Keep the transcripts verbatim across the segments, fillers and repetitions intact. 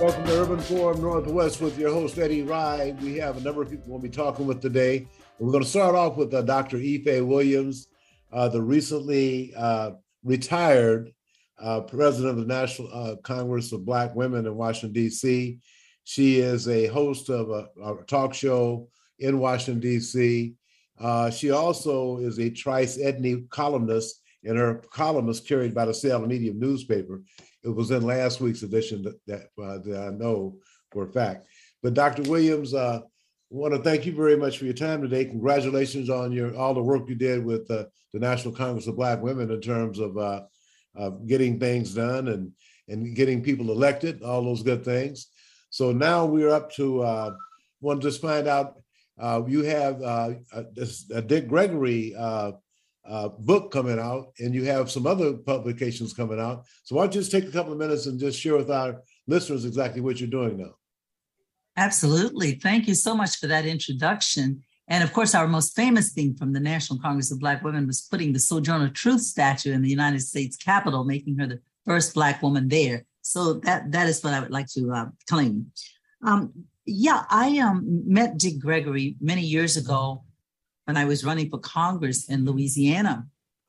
Welcome to Urban Forum Northwest with your host, Eddie Rye. We have a number of people we'll be talking with today. And we're going to start off with uh, Doctor Ife Williams, uh, the recently uh, retired uh, president of the National uh, Congress of Black Women in Washington, D C. She is a host of a, a talk show in Washington, D C. Uh, she also is a Trice Edney columnist, and her column is carried by the Seattle Medium newspaper. It was in last week's edition that, that, uh, that I know for a fact. But Doctor Williams, uh, I want to thank you very much for your time today. Congratulations on your all the work you did with uh, the National Congress of Black Women in terms of uh, uh, getting things done and, and getting people elected, all those good things. So now we're up to, uh, want to just find out, uh, you have uh, a, a Dick Gregory uh, Uh, book coming out, and you have some other publications coming out. So why don't you just take a couple of minutes and just share with our listeners exactly what you're doing now? Absolutely. Thank you so much for that introduction. And of course, our most famous thing from the National Congress of Black Women was putting the Sojourner Truth statue in the United States Capitol, making her the first Black woman there. So that that is what I would like to uh, claim. Um, yeah, I um, met Dick Gregory many years ago when I was running for Congress in Louisiana.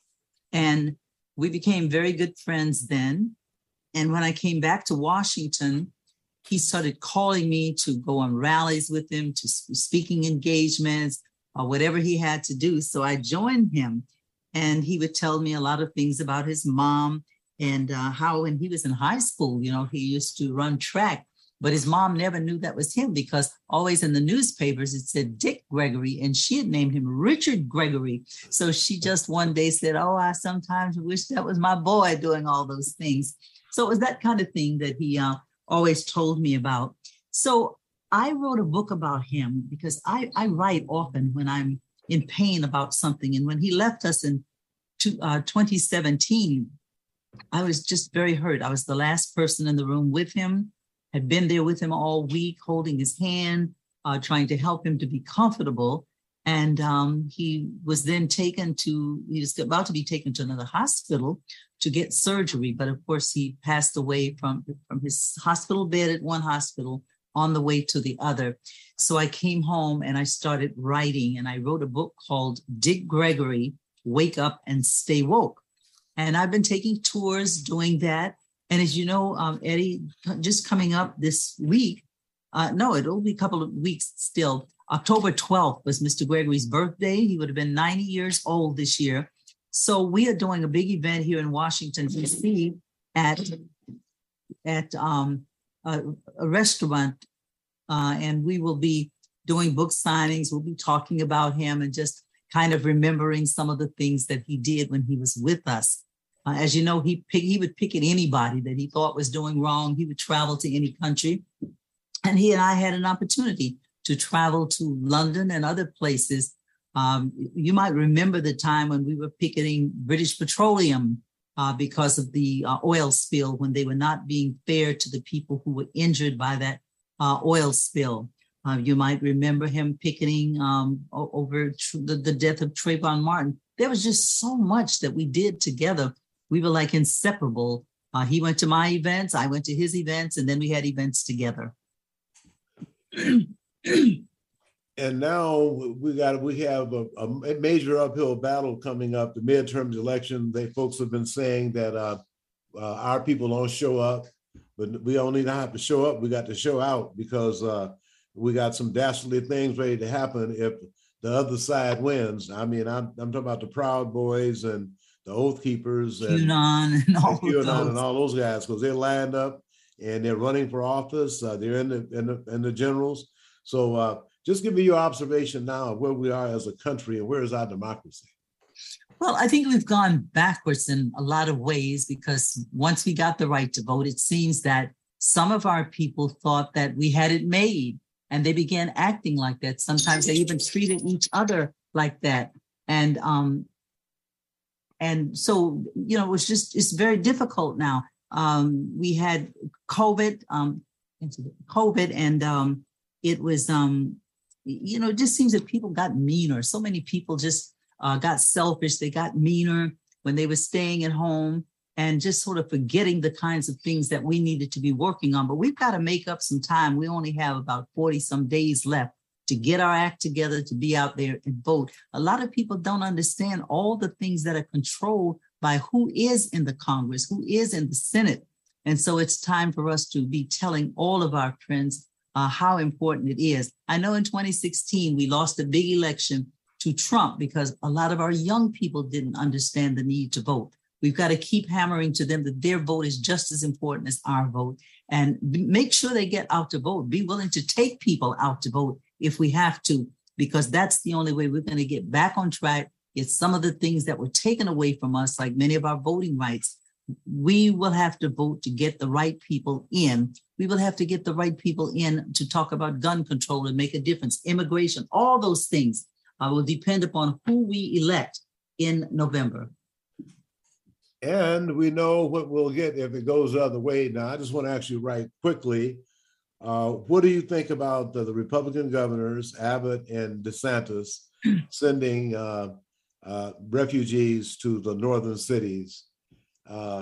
And we became very good friends then. And when I came back to Washington, he started calling me to go on rallies with him, to speaking engagements, or whatever he had to do. So I joined him, and he would tell me a lot of things about his mom and uh, how when he was in high school, you know, he used to run track. But his mom never knew that was him, because always in the newspapers, it said Dick Gregory, and she had named him Richard Gregory. So she just one day said, oh, I sometimes wish that was my boy doing all those things. So it was that kind of thing that he uh, always told me about. So I wrote a book about him because I, I write often when I'm in pain about something. And when he left us in two, uh, twenty seventeen, I was just very hurt. I was the last person in the room with him. Had been there with him all week, holding his hand, uh, trying to help him to be comfortable. And um, he was then taken to, he was about to be taken to another hospital to get surgery. But of course, he passed away from, from his hospital bed at one hospital on the way to the other. So I came home and I started writing, and I wrote a book called Dick Gregory, Wake Up and Stay Woke. And I've been taking tours doing that. And as you know, um, Eddie, just coming up this week, uh, no, it'll be a couple of weeks still. October twelfth was Mister Gregory's birthday. He would have been ninety years old this year. So we are doing a big event here in Washington, D C at, at um, a, a restaurant. Uh, and we will be doing book signings. We'll be talking about him and just kind of remembering some of the things that he did when he was with us. Uh, as you know, he pick, he would pick at anybody that he thought was doing wrong. He would travel to any country. And he and I had an opportunity to travel to London and other places. Um, you might remember the time when we were picketing British Petroleum uh, because of the uh, oil spill, when they were not being fair to the people who were injured by that uh, oil spill. Uh, you might remember him picketing um, over tr- the, the death of Trayvon Martin. There was just so much that we did together. We were like inseparable. Uh, he went to my events, I went to his events, and then we had events together. And now we got we have a, a major uphill battle coming up. The midterm election. They folks have been saying that uh, uh, our people don't show up, but we don't need to have to show up. We got to show out, because uh, we got some dastardly things ready to happen if the other side wins. I mean, I'm I'm talking about the Proud Boys and the Oath Keepers and QAnon and all, and, those. and all those guys, because they're lined up and they're running for office. Uh, they're in the, in the in the generals. So uh, just give me your observation now of where we are as a country and where is our democracy. Well, I think we've gone backwards in a lot of ways, because once we got the right to vote, it seems that some of our people thought that we had it made, and they began acting like that. Sometimes they even treated each other like that. And um, And so, you know, it was just, it's very difficult now. Um, we had COVID, um, COVID, and um, it was, um, you know, it just seems that people got meaner. So many people just uh, got selfish. They got meaner when they were staying at home. and just sort of forgetting the kinds of things that we needed to be working on. But we've got to make up some time. We only have about forty some days left to get our act together, to be out there and vote. A lot of people don't understand all the things that are controlled by who is in the Congress, who is in the Senate. And so it's time for us to be telling all of our friends uh, how important it is. I know in twenty sixteen, we lost a big election to Trump because a lot of our young people didn't understand the need to vote. We've got to keep hammering to them that their vote is just as important as our vote, and make sure they get out to vote. Be willing to take people out to vote if we have to, because that's the only way we're going to get back on track. It's some of the things that were taken away from us, like many of our voting rights. We will have to vote to get the right people in. We will have to get the right people in to talk about gun control and make a difference, immigration, all those things uh, will depend upon who we elect in November. And we know what we'll get if it goes the other way. Now, I just want to ask you right quickly, uh, what do you think about the, the Republican governors, Abbott and DeSantis, sending uh, uh, refugees to the northern cities? Uh,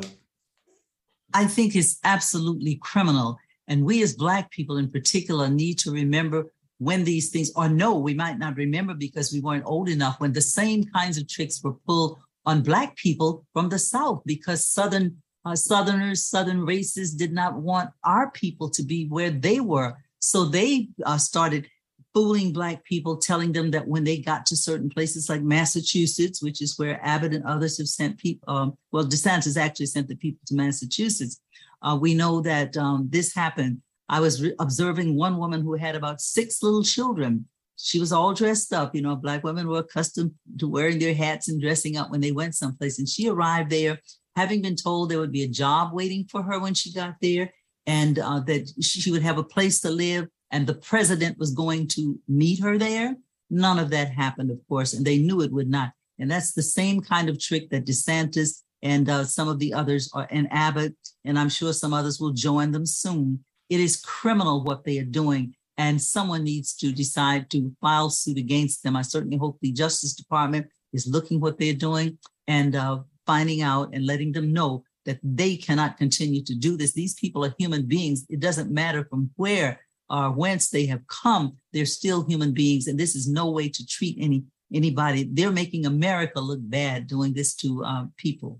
I think it's absolutely criminal. And we as Black people in particular need to remember when these things, or no, we might not remember because we weren't old enough, when the same kinds of tricks were pulled on Black people from the South, because Southern uh, Southerners, Southern races did not want our people to be where they were. So they uh, started fooling Black people, telling them that when they got to certain places like Massachusetts, which is where Abbott and others have sent people, um, well, DeSantis actually sent the people to Massachusetts. Uh, we know that um, this happened. I was re- observing one woman who had about six little children. She was all dressed up. You know, Black women were accustomed to wearing their hats and dressing up when they went someplace. And she arrived there, having been told there would be a job waiting for her when she got there, and uh, that she would have a place to live, and the president was going to meet her there. None of that happened, of course, and they knew it would not. And that's the same kind of trick that DeSantis and uh, some of the others are, and Abbott, and I'm sure some others will join them soon. It is criminal what they are doing, and someone needs to decide to file suit against them. I certainly hope the Justice Department is looking what they're doing and uh, finding out and letting them know that they cannot continue to do this. These people are human beings. It doesn't matter from where or whence they have come. They're still human beings, and this is no way to treat any anybody. They're making America look bad doing this to uh, people.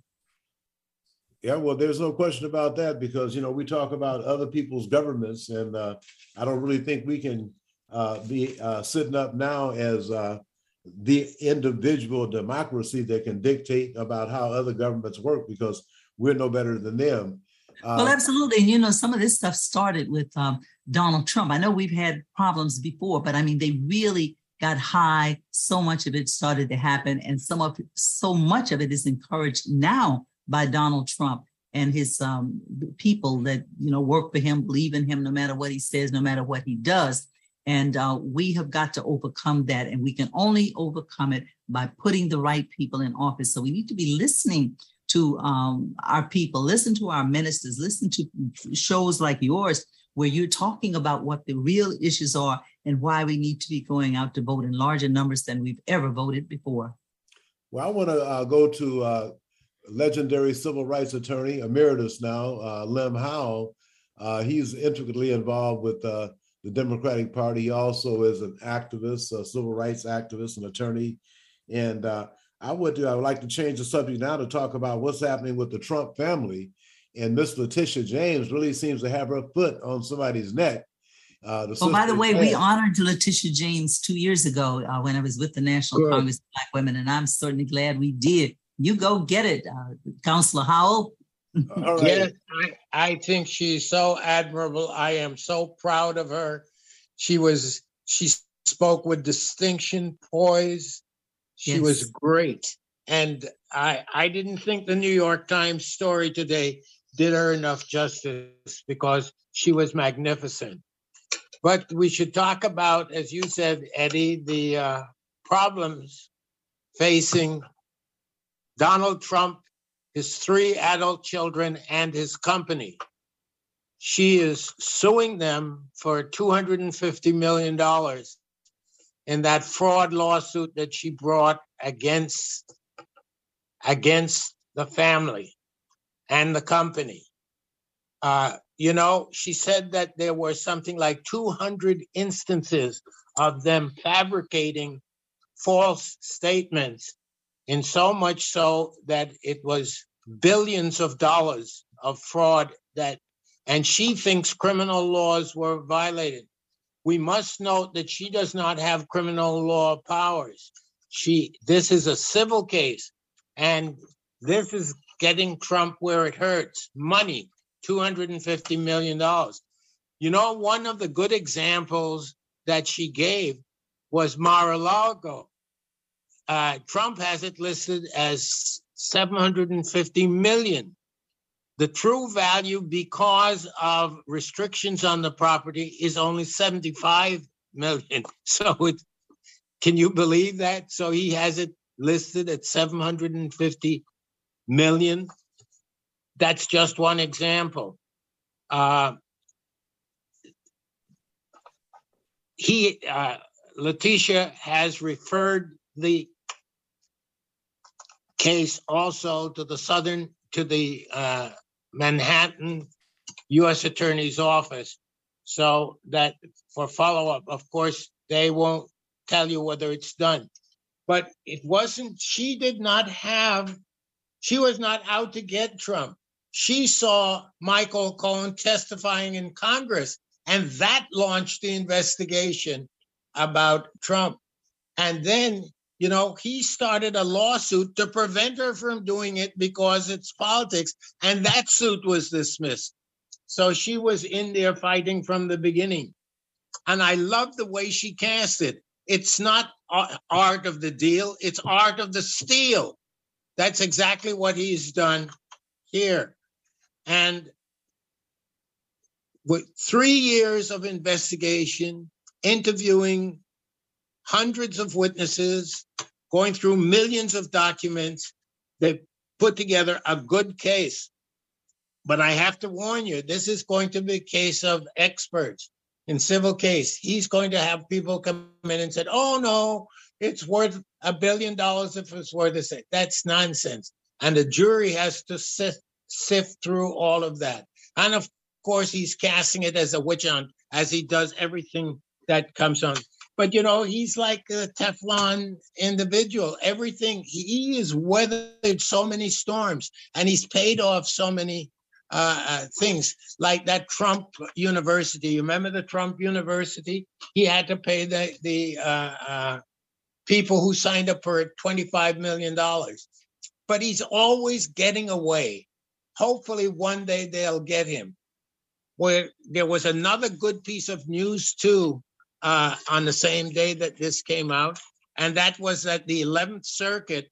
Yeah, well, there's no question about that, because, you know, we talk about other people's governments, and uh, I don't really think we can uh, be uh, sitting up now as uh, the individual democracy that can dictate about how other governments work, because we're no better than them. Uh, well, absolutely. And, you know, some of this stuff started with um, Donald Trump. I know we've had problems before, but I mean, they really got high. So much of it started to happen, and some of so much of it is encouraged now by Donald Trump and his um, people that, you know, work for him, believe in him, no matter what he says, no matter what he does. And uh, we have got to overcome that. And we can only overcome it by putting the right people in office. So we need to be listening to um, our people, listen to our ministers, listen to shows like yours, where you're talking about what the real issues are and why we need to be going out to vote in larger numbers than we've ever voted before. Well, I want to uh, go to uh, legendary civil rights attorney, emeritus now, uh, Lem Howell. Uh, he's intricately involved with uh, the Democratic Party. He also is an activist, a civil rights activist, an attorney. And uh, I would I would like to change the subject now to talk about what's happening with the Trump family. And Miss Letitia James really seems to have her foot on somebody's neck. Uh, oh, by the way, dad. we honored Letitia James two years ago uh, when I was with the National Good. Congress of Black Women, and I'm certainly glad we did. You go get it, uh, Councilor Howell. All right. Yes, I, I think she's so admirable. I am so proud of her. She was, she spoke with distinction, poise. She yes. was great. And I, I didn't think the New York Times story today did her enough justice, because she was magnificent. But we should talk about, as you said, Eddie, the uh, problems facing Donald Trump, his three adult children, and his company. She is suing them for two hundred fifty million dollars in that fraud lawsuit that she brought against, against the family. and the company. Uh, you know, she said that there were something like two hundred instances of them fabricating false statements, in so much so that it was billions of dollars of fraud that, and she thinks criminal laws were violated. We must note that she does not have criminal law powers. She, this is a civil case, and this is getting Trump where it hurts. Money, two hundred fifty million dollars. You know, one of the good examples that she gave was Mar-a-Lago. Uh, Trump has it listed as seven hundred fifty million. The true value, because of restrictions on the property, is only seventy-five million. So it, can you believe that? So he has it listed at seven hundred fifty million. That's just one example. Uh, he, uh, Letitia has referred the case also to the Southern, to the uh, Manhattan U S Attorney's Office, so that for follow-up. Of course, they won't tell you whether it's done. But it wasn't, she did not have, she was not out to get Trump. She saw Michael Cohen testifying in Congress, and that launched the investigation about Trump. And then, you know, he started a lawsuit to prevent her from doing it because it's politics, and that suit was dismissed. So she was in there fighting from the beginning. And I love the way she cast it. It's not art of the deal, it's art of the steal. That's exactly what he's done here. And with three years of investigation, interviewing hundreds of witnesses, going through millions of documents, they put together a good case. But I have to warn you, this is going to be a case of experts in civil case. He's going to have people come in and say, oh, no, it's worth a billion dollars if it's worth a cent. That's nonsense. And the jury has to sift, sift through all of that. And of course, he's casting it as a witch hunt, as he does everything that comes on. But, you know, he's like a Teflon individual. Everything, he has weathered so many storms, and he's paid off so many uh, uh, things, like that Trump University. You remember the Trump University? He had to pay the, the uh, uh, people who signed up for it twenty-five million dollars. But he's always getting away. Hopefully one day they'll get him. Where there was another good piece of news, too, Uh, on the same day that this came out, and that was that the eleventh Circuit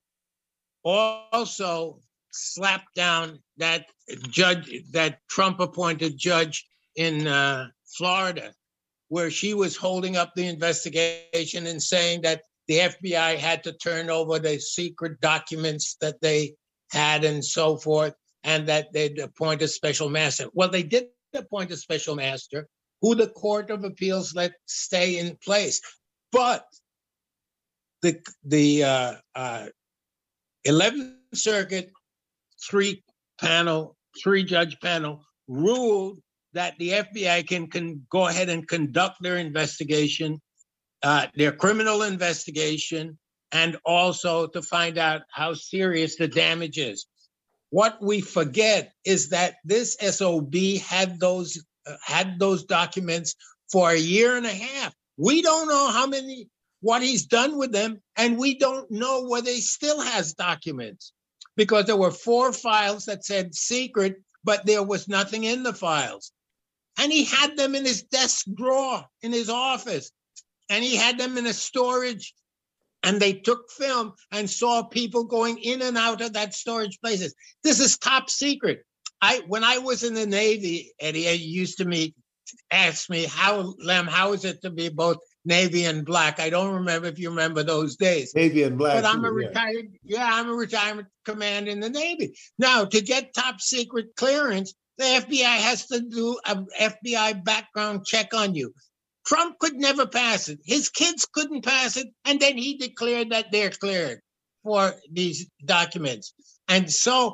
also slapped down that judge, that Trump-appointed judge in uh, Florida, where she was holding up the investigation and saying that the F B I had to turn over the secret documents that they had and so forth, and that they'd appoint a special master. Well, they did appoint a special master, who the Court of Appeals let stay in place. But the the uh, uh, eleventh Circuit three panel, three judge panel ruled that the F B I can, can go ahead and conduct their investigation, uh, their criminal investigation, and also to find out how serious the damage is. What we forget is that this S O B had those uh, had those documents for a year and a half. We don't know how many, what he's done with them, and we don't know whether he still has documents, because there were four files that said secret, but there was nothing in the files. And he had them in his desk drawer in his office, and he had them in a storage, and they took film and saw people going in and out of that storage places. This is top secret. I, when I was in the Navy, Eddie, I used to meet, ask me, how, Lem, how is it to be both Navy and black? I don't remember if you remember those days. Navy and black. But I'm too, a retired, yeah. yeah, I'm a retirement command in the Navy. Now, to get top secret clearance, the F B I has to do an F B I background check on you. Trump could never pass it. His kids couldn't pass it. And then he declared that they're cleared for these documents. And so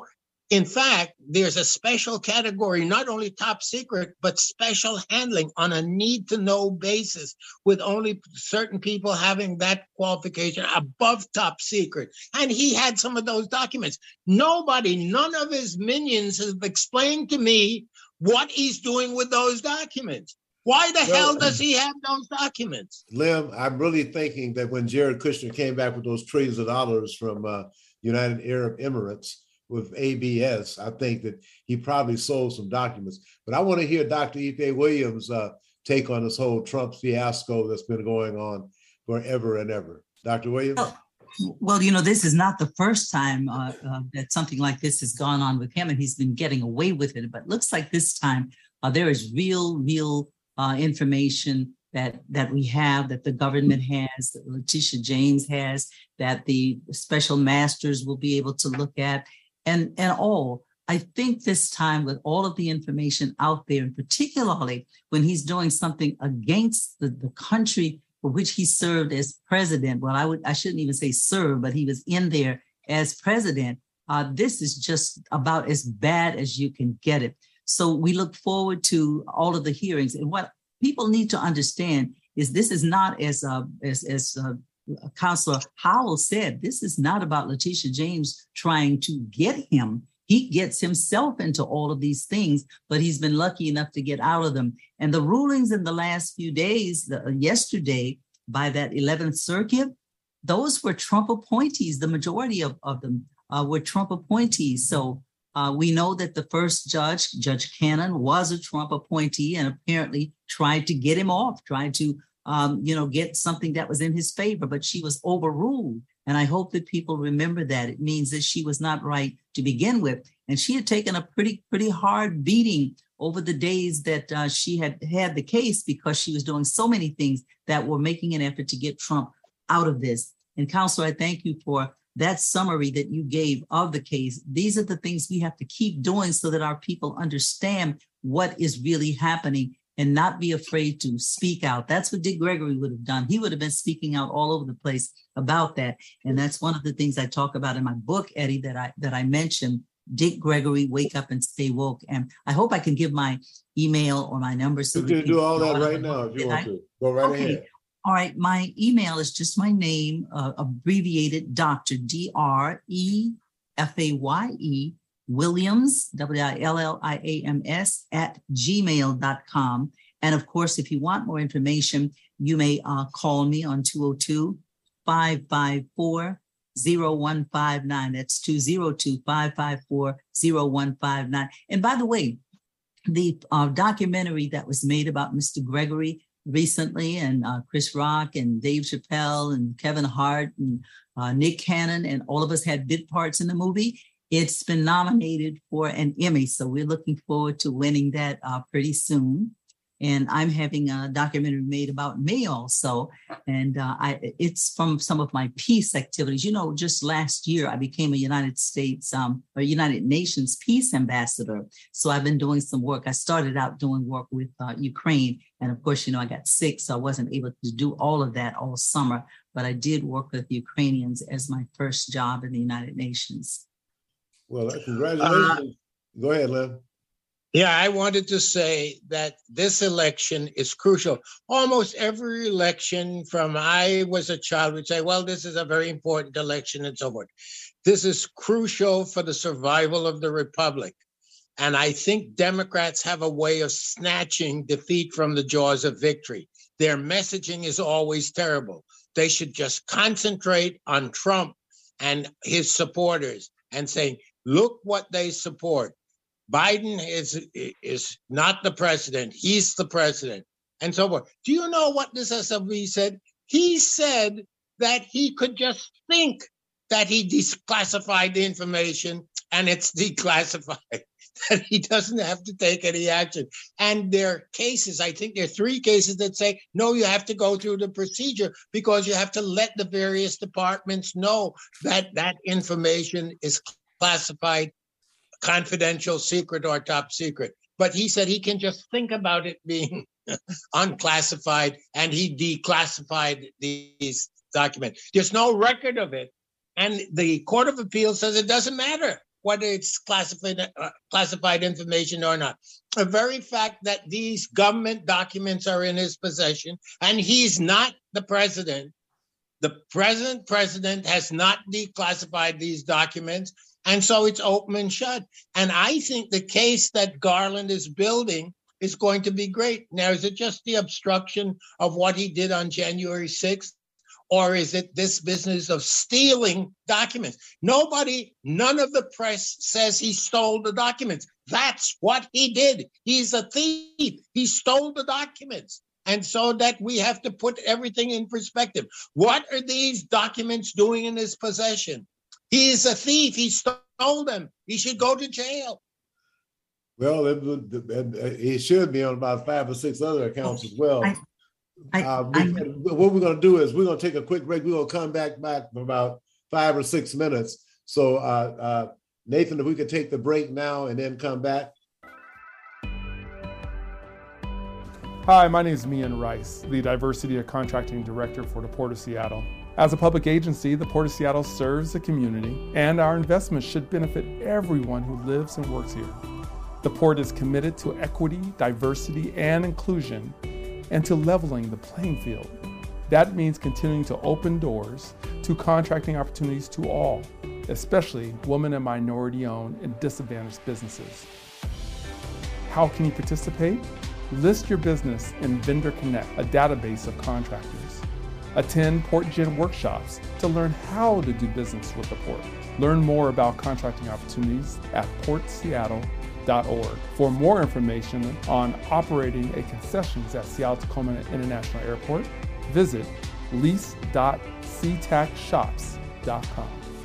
In fact, there's a special category, not only top secret, but special handling on a need-to-know basis, with only certain people having that qualification above top secret. And he had some of those documents. Nobody, none of his minions have explained to me what he's doing with those documents. Why the well, hell does he have those documents? Lim, I'm really thinking that when Jared Kushner came back with those trillions of dollars from uh, United Arab Emirates, with A B S, I think that he probably sold some documents. But I want to hear Doctor Ife Williams' uh, take on this whole Trump fiasco that's been going on forever and ever. Doctor Williams? Well, well you know, this is not the first time uh, uh, that something like this has gone on with him, and he's been getting away with it. But it looks like this time uh, there is real, real uh, information that that we have, that the government has, that Letitia James has, that the special masters will be able to look at. And, and all, I think this time with all of the information out there, and particularly when he's doing something against the, the country for which he served as president, well, I would I shouldn't even say serve, but he was in there as president. Uh, this is just about as bad as you can get it. So we look forward to all of the hearings. And what people need to understand is this is not as uh, as as uh, Councilor Howell said, this is not about Letitia James trying to get him. He gets himself into all of these things, but he's been lucky enough to get out of them. And the rulings in the last few days, the, yesterday, by that eleventh Circuit, those were Trump appointees. The majority of, of them uh, were Trump appointees. So uh, we know that the first judge, Judge Cannon, was a Trump appointee and apparently tried to get him off, tried to Um, you know, get something that was in his favor, but she was overruled. And I hope that people remember that. It means that she was not right to begin with. And she had taken a pretty, pretty hard beating over the days that uh, she had had the case, because she was doing so many things that were making an effort to get Trump out of this. And Counselor, I thank you for that summary that you gave of the case. These are the things we have to keep doing so that our people understand what is really happening, and not be afraid to speak out. That's what Dick Gregory would have done. He would have been speaking out all over the place about that. And that's one of the things I talk about in my book, Eddie, that I that I mentioned, Dick Gregory, Wake Up and Stay Woke. And I hope I can give my email or my number. So you can do all that right now if you want to. Go right okay. ahead. All right. My email is just my name, uh, abbreviated Doctor D R E F A Y E Williams, W I L L I A M S, at gmail dot com. And of course, if you want more information, you may uh, call me on two oh two, five five four, oh one five nine. That's two oh two, five five four, oh one five nine. And by the way, the uh, documentary that was made about Mister Gregory recently, and uh, Chris Rock and Dave Chappelle and Kevin Hart and uh, Nick Cannon, and all of us had bit parts in the movie. It's been nominated for an Emmy, so we're looking forward to winning that uh, pretty soon. And I'm having a documentary made about me also, and uh, I, it's from some of my peace activities. You know, just last year I became a United States um, or United Nations peace ambassador. So I've been doing some work. I started out doing work with uh, Ukraine, and of course, you know, I got sick, so I wasn't able to do all of that all summer. But I did work with Ukrainians as my first job in the United Nations. Well, congratulations. Uh, Go ahead, Lim. Yeah, I wanted to say that this election is crucial. Almost every election from I was a child would say, well, this is a very important election and so forth. This is crucial for the survival of the republic. And I think Democrats have a way of snatching defeat from the jaws of victory. Their messaging is always terrible. They should just concentrate on Trump and his supporters and saying, look what they support. Biden is is not the president. He's the president, and so forth. Do you know what this S L V said? He said that he could just think that he declassified the information and it's declassified, that he doesn't have to take any action. And there are cases, I think there are three cases that say, no, you have to go through the procedure because you have to let the various departments know that that information is classified, confidential, secret, or top secret. But he said he can just think about it being unclassified, and he declassified these documents. There's no record of it. And the Court of Appeal says it doesn't matter. whether it's classified uh, classified information or not. The very fact that these government documents are in his possession and he's not the president, the present president has not declassified these documents, and so it's open and shut. And I think the case that Garland is building is going to be great. Now, is it just the obstruction of what he did on January sixth? Or is it this business of stealing documents? Nobody, none of the press says he stole the documents. That's what he did. He's a thief. He stole the documents. And so that we have to put everything in perspective. What are these documents doing in his possession? He is a thief. He stole them. He should go to jail. Well, it, it, it should be on about five or six other accounts as well. I, I, uh, we, what we're going to do is we're going to take a quick break. We're going to come back back for about five or six minutes. So, uh, uh, Nathan, if we could take the break now and then come back. Hi, my name is Mian Rice, the Diversity and Contracting Director for the Port of Seattle. As a public agency, the Port of Seattle serves the community, and our investments should benefit everyone who lives and works here. The Port is committed to equity, diversity, and inclusion, and to leveling the playing field. That means continuing to open doors to contracting opportunities to all, especially women and minority-owned and disadvantaged businesses. How can you participate? List your business in Vendor Connect, a database of contractors. Attend PortGen workshops to learn how to do business with the Port. Learn more about contracting opportunities at port seattle dot org. For more information on operating a concessions at Seattle-Tacoma International Airport, visit lease dot c tac shops dot com.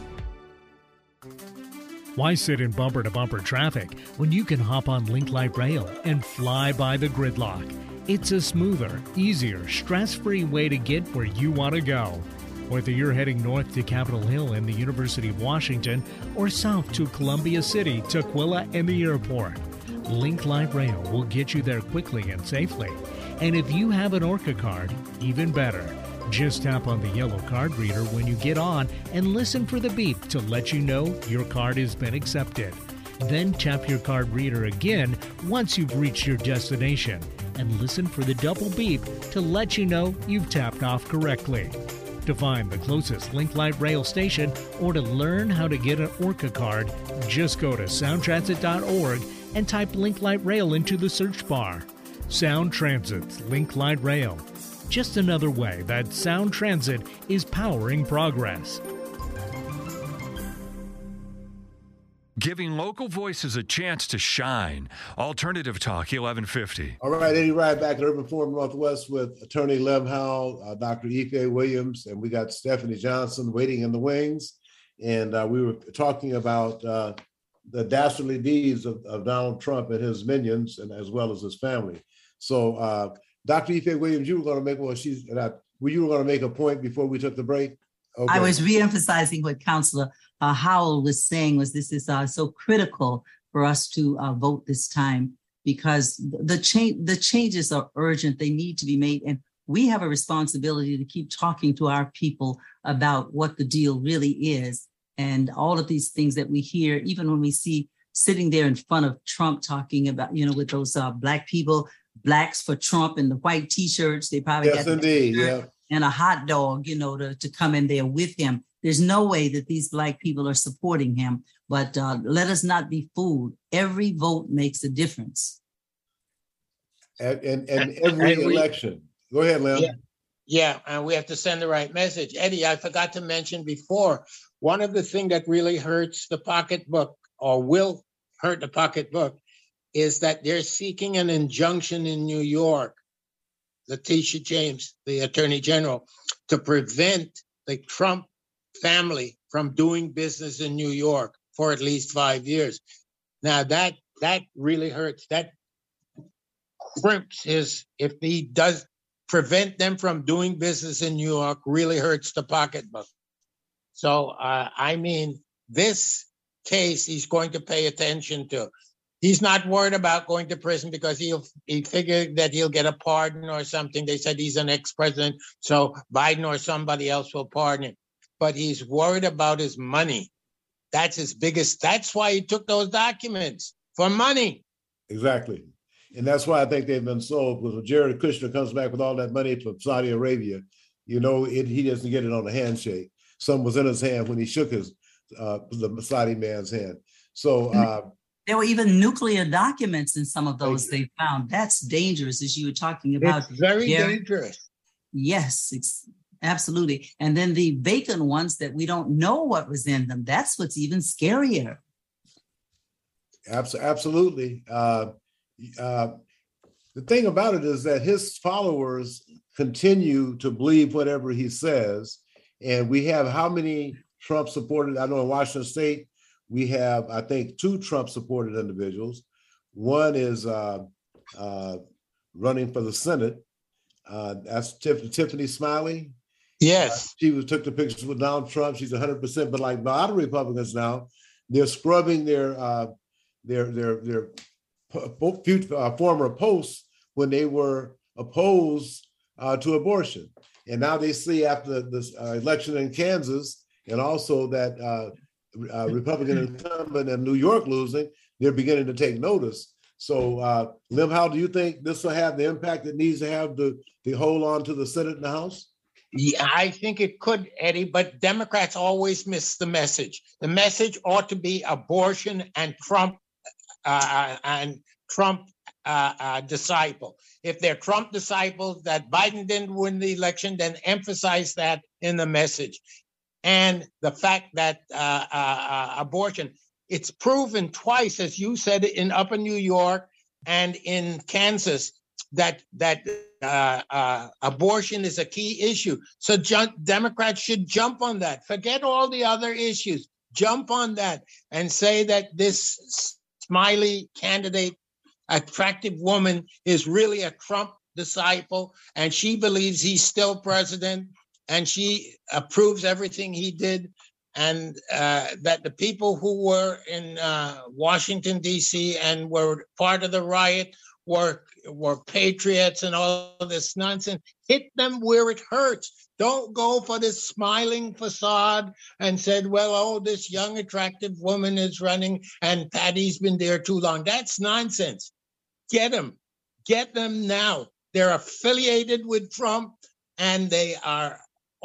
Why sit in bumper-to-bumper traffic when you can hop on Link Light Rail and fly by the gridlock? It's a smoother, easier, stress-free way to get where you want to go. Whether you're heading north to Capitol Hill and the University of Washington or south to Columbia City, Tukwila, and the airport, Link Light Rail will get you there quickly and safely. And if you have an ORCA card, even better. Just tap on the yellow card reader when you get on and listen for the beep to let you know your card has been accepted. Then tap your card reader again once you've reached your destination and listen for the double beep to let you know you've tapped off correctly. To find the closest Link Light Rail station or to learn how to get an ORCA card, just go to sound transit dot org and type Link Light Rail into the search bar. Sound Transit's Link Light Rail. Just another way that Sound Transit is powering progress. Giving local voices a chance to shine. Alternative Talk, eleven fifty. All right, Eddie Rye back at Urban Forum Northwest with Attorney Lem Howell, uh, Doctor Ife Williams, and we got Stephanie Johnson waiting in the wings. And uh, we were talking about uh, the dastardly deeds of, of Donald Trump and his minions, and as well as his family. So, uh, Doctor Ife Williams, you were going to make, well, she's, uh, were you going to make a point before we took the break? Okay. I was reemphasizing what Councilor uh, Howell was saying, was this is uh, so critical for us to uh, vote this time, because the change the changes are urgent. They need to be made. And we have a responsibility to keep talking to our people about what the deal really is. And all of these things that we hear, even when we see sitting there in front of Trump talking about, you know, with those uh, black people, blacks for Trump and the white T-shirts, they probably yes, got indeed, yeah. and a hot dog, you know, to, to come in there with him. There's no way that these black people are supporting him, but uh, let us not be fooled. Every vote makes a difference. And, and, and every and we, election. Go ahead, Lem. Yeah, yeah, and we have to send the right message. Eddie, I forgot to mention before, one of the things that really hurts the pocketbook or will hurt the pocketbook is that they're seeking an injunction in New York, Letitia James, the Attorney General, to prevent the Trump family from doing business in New York for at least five years. Now that that really hurts. That crimps his, if he does prevent them from doing business in New York, really hurts the pocketbook. So, uh, I mean, this case he's going to pay attention to. He's not worried about going to prison because he'll he figured that he'll get a pardon or something. They said he's an ex-president, so Biden or somebody else will pardon him. But he's worried about his money That's his biggest, that's why he took those documents, for money. Exactly. And that's why I think they've been sold, because when Jared Kushner comes back with all that money from Saudi Arabia, you know, it, he doesn't get it on a handshake. Some was in his hand when he shook his, uh, the Saudi man's hand. So uh, there were even nuclear documents in some of those they found. That's dangerous, as you were talking about. It's very Jared. dangerous. Yes, it's, absolutely. And then the vacant ones that we don't know what was in them. That's what's even scarier. Absolutely. Uh, uh, the thing about it is that his followers continue to believe whatever he says. And we have how many Trump supported? I know in Washington State, we have, I think, two Trump supported individuals. One is uh, uh, running for the Senate. Uh, that's Tiff- Tiffany Smiley. Yes. Uh, she was, took the pictures with Donald Trump. She's one hundred percent, but like a lot of Republicans now, they're scrubbing their uh, their their their uh, former posts when they were opposed uh, to abortion. And now they see after this uh, election in Kansas, and also that uh, uh, Republican incumbent in New York losing, they're beginning to take notice. So, uh, Lim, how do you think this will have the impact it needs to have to, to hold on to the Senate and the House? Yeah, I think it could, Eddie, but Democrats always miss the message. The message ought to be abortion and Trump uh, and Trump uh, uh, disciple. If they're Trump disciples, that Biden didn't win the election, then emphasize that in the message. And the fact that uh, uh, uh, abortion, it's proven twice, as you said, in Upper New York and in Kansas, that that uh, uh, abortion is a key issue. So ju- Democrats should jump on that. Forget all the other issues. Jump on that and say that this Smiley candidate, attractive woman, is really a Trump disciple, and she believes he's still president, and she approves everything he did, and uh, that the people who were in uh, Washington, D C and were part of the riot were were patriots and all of this nonsense. Hit them where it hurts. Don't go for this smiling facade and said, well, oh, this young, attractive woman is running and Patty's been there too long. That's nonsense. Get them. Get them now. They're affiliated with Trump, and they are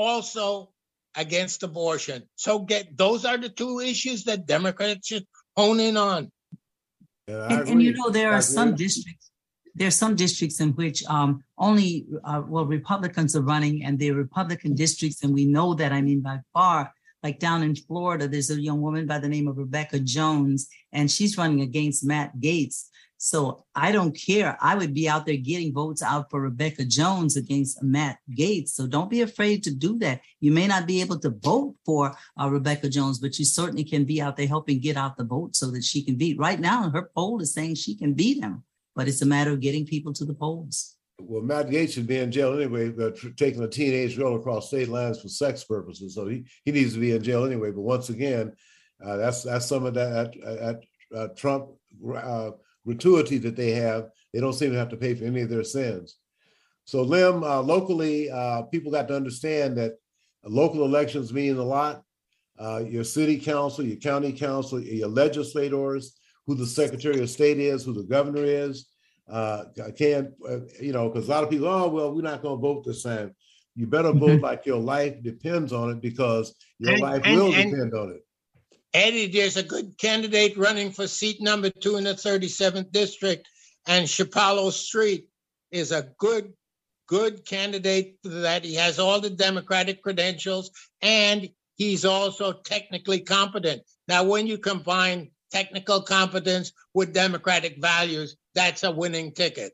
also against abortion. So get those are the two issues that Democrats should hone in on. Yeah, and, and you know, there are some districts, there are some districts in which um, only, uh, well, Republicans are running, and they're Republican districts. And we know that, I mean, by far, like down in Florida, there's a young woman by the name of Rebecca Jones, and she's running against Matt Gaetz. So I don't care. I would be out there getting votes out for Rebecca Jones against Matt Gaetz. So don't be afraid to do that. You may not be able to vote for uh, Rebecca Jones, but you certainly can be out there helping get out the vote so that she can beat. Right now, her poll is saying she can beat him, but it's a matter of getting people to the polls. Well, Matt Gaetz should be in jail anyway, uh, tr- taking a teenage girl across state lines for sex purposes. So he, he needs to be in jail anyway. But once again, uh, that's that's some of that at, uh, Trump uh, gratuity that they have. They don't seem to have to pay for any of their sins. So Lim, uh, locally, uh, people got to understand that local elections mean a lot. Uh, your city council, your county council, your legislators, who the Secretary of State is, who the governor is. Uh, I can't, uh, you know, because a lot of people, oh, well, we're not going to vote this time. You better vote mm-hmm. like your life depends on it, because your and, life and, will and, depend on it. Eddie, there's a good candidate running for seat number two in the thirty-seventh district, and Chapalo Street is a good, good candidate for that. He has all the Democratic credentials, and he's also technically competent. Now, when you combine technical competence with Democratic values, that's a winning ticket.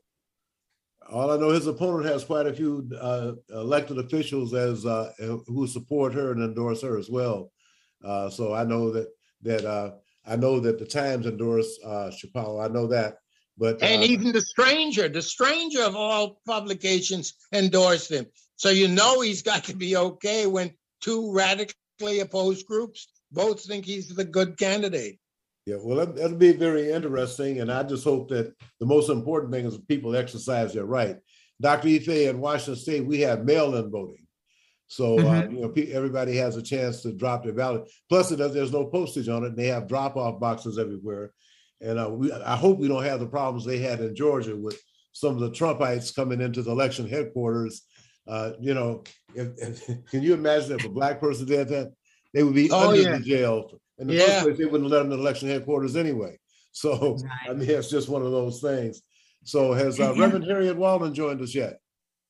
All I know, his opponent has quite a few uh, elected officials as uh, who support her and endorse her as well. Uh, so I know that that uh, I know that the Times endorsed uh, Chapalo. I know that, but and uh, even the Stranger, the Stranger of all publications endorsed him. So you know he's got to be okay when two radically opposed groups both think he's the good candidate. Yeah, well, that, that'll be very interesting, and I just hope that the most important thing is that people exercise their right. Doctor Ife, in Washington State, we have mail-in voting. So, uh, Mhm. you know, pe- everybody has a chance to drop their ballot. Plus, it does, there's no postage on it, and they have drop-off boxes everywhere. And uh, we, I hope we don't have the problems they had in Georgia with some of the Trumpites coming into the election headquarters. Uh, you know, if, if, can you imagine if a black person did that? They would be Oh under yeah, the jail. In the first yeah. place, they wouldn't let them in the election headquarters anyway. So, I Right. mean, it's just one of those things. So, has uh, And, and Reverend Harriet Walden joined us yet?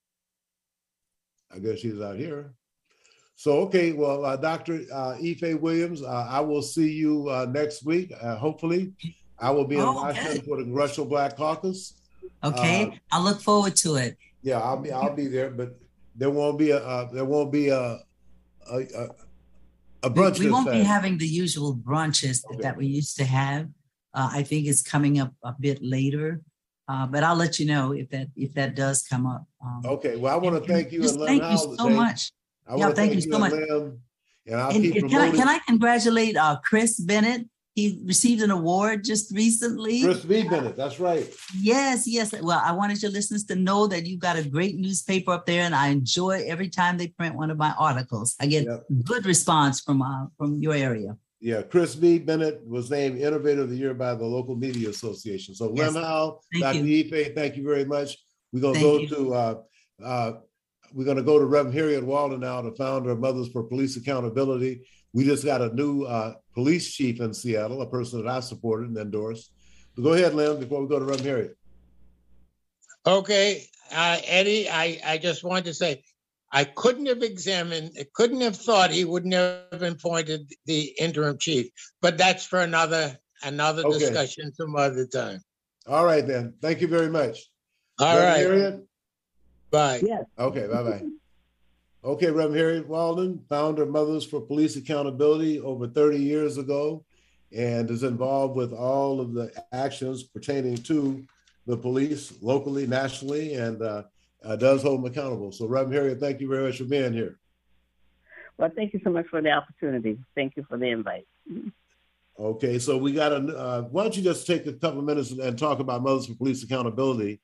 I guess she's out here. So, okay, well, uh, Doctor Uh, Ife Williams, uh, I will see you uh, next week. Uh, hopefully, I will be in oh, Washington good. for the Congressional Black Caucus. Okay, Uh, I look forward to it. yeah, I'll be I'll be there, but there won't be a uh, there won't be a a, a, a We, brunch we this won't be time. having the usual brunches Okay. that we used to have. Uh, I think it's coming up a bit later, uh, but I'll let you know if that if that does come up. Um, Okay, well, I want to and- and thank you just and Lem thank you Howell so today. much. I Yeah, want to thank thank you you so and much. Lem, and I'll And, keep and can I promoting. can I congratulate uh, Chris Bennett? He received an award just recently. Chris B. Bennett, that's right. Yes, yes. Well, I wanted your listeners to know that you've got a great newspaper up there, and I enjoy every time they print one of my articles. I get Yep. good response from uh, from your area. Yeah, Chris B. Bennett was named Innovator of the Year by the local media association. So, Yes. Lem Howell, Thank Doctor you. Ife, thank you very much. We're gonna Thank go you. to uh, uh, we're gonna go to Reverend Harriet Walden now, the founder of Mothers for Police Accountability. We just got a new uh, police chief in Seattle, a person that I supported and endorsed. But go ahead, Lem, before we go to Reverend Harriet. Okay, uh, Eddie, I, I just wanted to say, I couldn't have examined, I couldn't have thought he wouldn't have appointed the interim chief, but that's for another another Okay. discussion some other time. All right, then. Thank you very much. All Reverend right, Harriet? bye. Yes. Okay, bye-bye. Okay, Reverend Harriet Walden, founder of Mothers for Police Accountability over thirty years ago, and is involved with all of the actions pertaining to the police locally, nationally, and uh, uh, does hold them accountable. So, Reverend Harriet, thank you very much for being here. Well, thank you so much for the opportunity. Thank you for the invite. Okay, so we got a, uh, why don't you just take a couple of minutes and talk about Mothers for Police Accountability?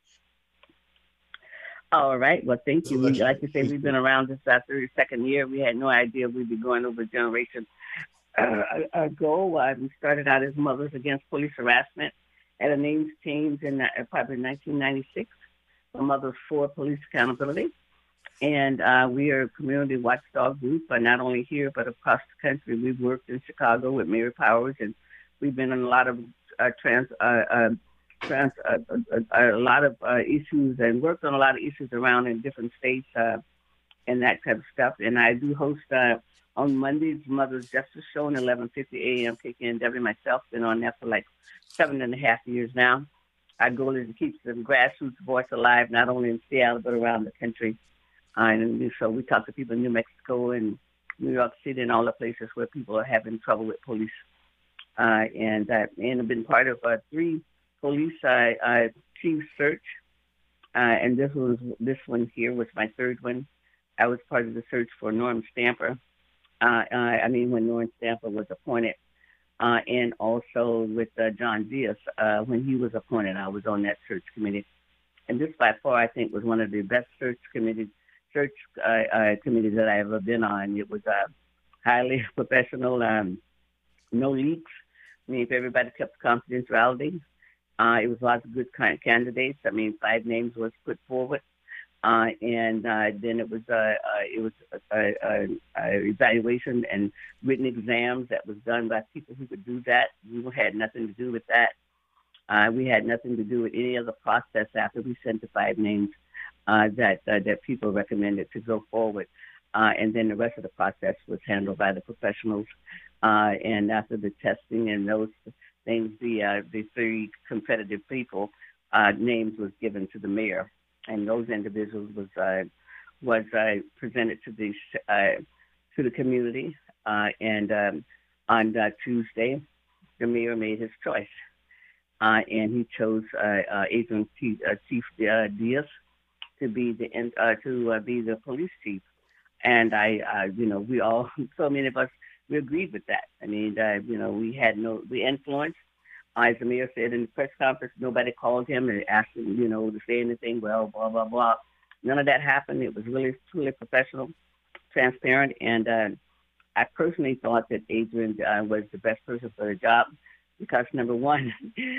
All right. Well, thank you. We, Selection. like you say, we've been around this our thirty-second year. We had no idea we'd be going over a generation uh, ago. Uh, we started out as Mothers Against Police Harassment at a names change in uh, probably nineteen ninety-six. Mothers for Police Accountability. And uh, we are a community watchdog group, uh, not only here, but across the country. We've worked in Chicago with Mary Powers, and we've been in a lot of uh, trans, uh, uh, trans uh, uh, a lot of uh, issues and worked on a lot of issues around in different states uh, and that type of stuff. And I do host uh, on Mondays, Mother's Justice Show at eleven fifty a.m. K K N W myself. Been on that for like seven and a half years now. Our goal is to keep the grassroots voice alive, not only in Seattle, but around the country. Uh, and so we talk to people in New Mexico and New York City and all the places where people are having trouble with police. Uh, and, uh, and I've been part of uh, three police uh, uh, chief search. Uh, and this was this one here was my third one. I was part of the search for Norm Stamper. Uh, uh, I mean, when Norm Stamper was appointed. Uh, and also with uh, John Diaz, uh, when he was appointed, I was on that search committee. And this, by far, I think, was one of the best search committees, search uh, uh, committees that I've ever been on. It was uh, highly professional, um, no leaks. I mean, if everybody kept confidentiality, uh, it was lots of good kind of candidates. I mean, five names was put forward. Uh, and uh, then it was uh, uh, it was a, a, a evaluation and written exams that was done by people who could do that. We had nothing to do with that. Uh, we had nothing to do with any other process after we sent the five names uh, that uh, that people recommended to go forward. Uh, and then the rest of the process was handled by the professionals. Uh, and after the testing and those things, the uh, the three competitive people uh, names was given to the mayor. And those individuals was uh, was uh, presented to the uh, to the community, uh, and um, on uh, Tuesday, the mayor made his choice, uh, and he chose uh, uh, Agent Chief, uh, Chief uh, Diaz to be the uh, to uh, be the police chief, and I, uh, you know, we all, so many of us, we agreed with that. I mean, uh, you know, we had no the influence. As the mayor said in the press conference, nobody called him and asked him, you know, to say anything. Well, blah, blah, blah. None of that happened. It was really, truly professional, transparent. And uh, I personally thought that Adrian uh, was the best person for the job because, number one,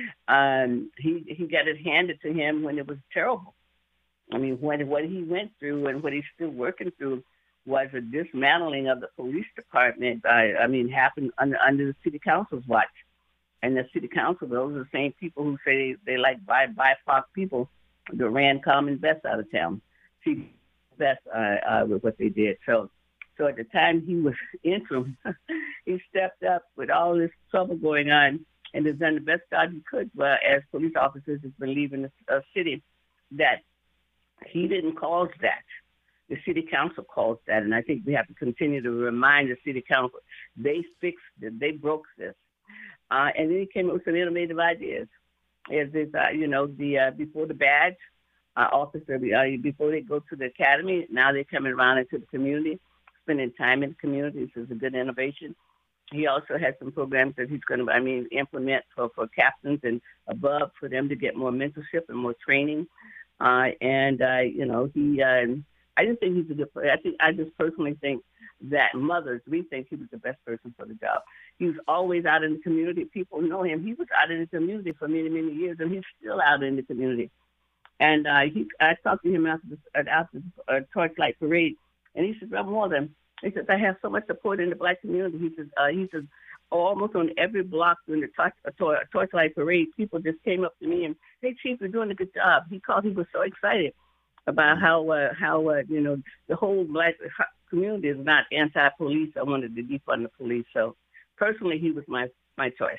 um, he he got it handed to him when it was terrible. I mean, when, what he went through and what he's still working through was a dismantling of the police department. I, I mean, happened under, under the city council's watch. And the city council, those are the same people who say they, they like by B I P O C people that ran Common Best out of town. See, that's uh, uh, with what they did. So, so at the time he was interim, he stepped up with all this trouble going on and has done the best job he could uh, as police officers has been leaving the uh, city. That he didn't cause that. The city council caused that, and I think we have to continue to remind the city council they fixed it, they broke this. Uh, and then he came up with some innovative ideas. As if, uh, you know, the uh, before the badge uh, officer, uh, before they go to the academy, now they're coming around into the community, spending time in the community. This is a good innovation. He also has some programs that he's going to, I mean, implement for, for captains and above for them to get more mentorship and more training. Uh, and, uh, you know, he, uh, I just think he's a good person. I think, I just personally think that mothers, we think he was the best person for the job. He was always out in the community. People know him. He was out in the community for many, many years, and he's still out in the community. And uh, he, I talked to him after the, after the uh, Torchlight Parade, and he said, Reverend Morgan, he says, I have so much support in the Black community. He says, uh, he says, almost on every block during the torch, uh, tor- Torchlight Parade, people just came up to me and, hey, Chief, you're doing a good job. He called, he was so excited about how, uh, how uh, you know, the whole Black community is not anti-police. I wanted to defund the police. So personally, he was my, my choice.